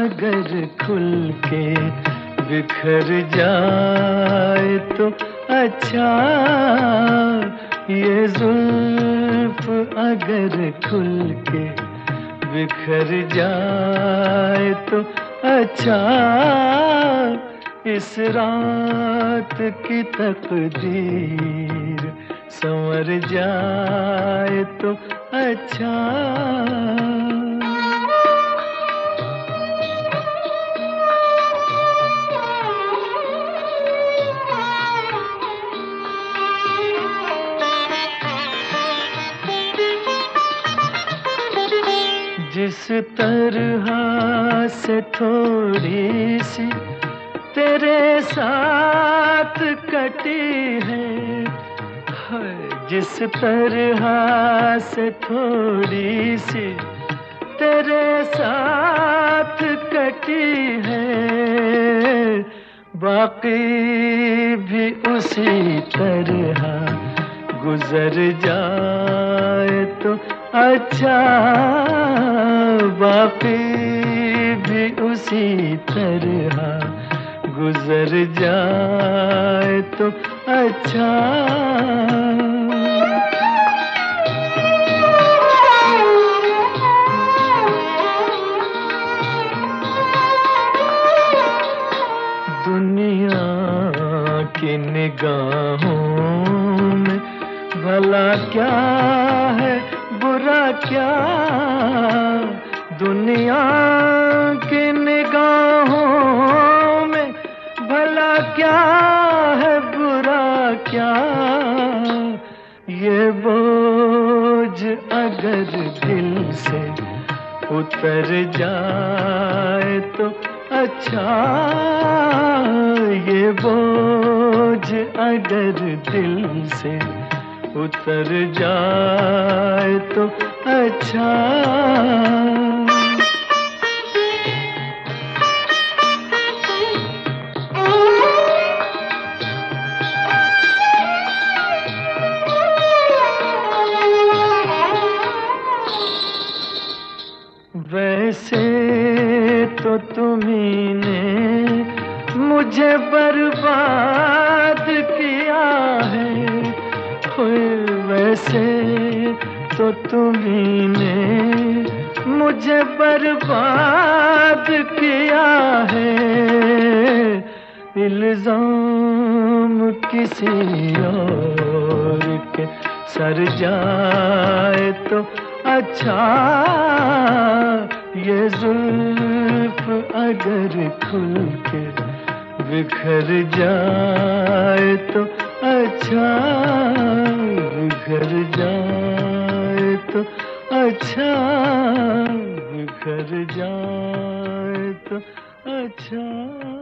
अगर खुल के बिखर जाए तो अच्छा, ये जुल्फ अगर खुल के बिखर जाए तो अच्छा, इस रात की तकदीर संवर जाए तो अच्छा। जिस तरह से थोड़ी सी तेरे साथ कटी है, जिस तरह से थोड़ी सी तेरे साथ कटी है, बाकी भी उसी तरह गुजर जाए तो अच्छा, बाकी भी उसी तरह गुजर जाए तो अच्छा। दुनिया की निगाहों में भला क्या है, बुरा क्या, दुनिया की निगाहों में भला क्या है, बुरा क्या, ये बोझ अगर दिल से उतर जाए तो अच्छा, ये बोझ अगर दिल से उतर जाए तो अच्छा। वैसे तो तुम्ही ने मुझे बर्बाद किया है, वैसे तो तुम्ही ने मुझे बर्बाद किया है, इल्जाम किसी और के सर जाए तो अच्छा, ये जुल्फ अगर खुल के बिखर जाए तो अच्छा, बिखर जाए तो अच्छा, बिखर जाए तो अच्छा।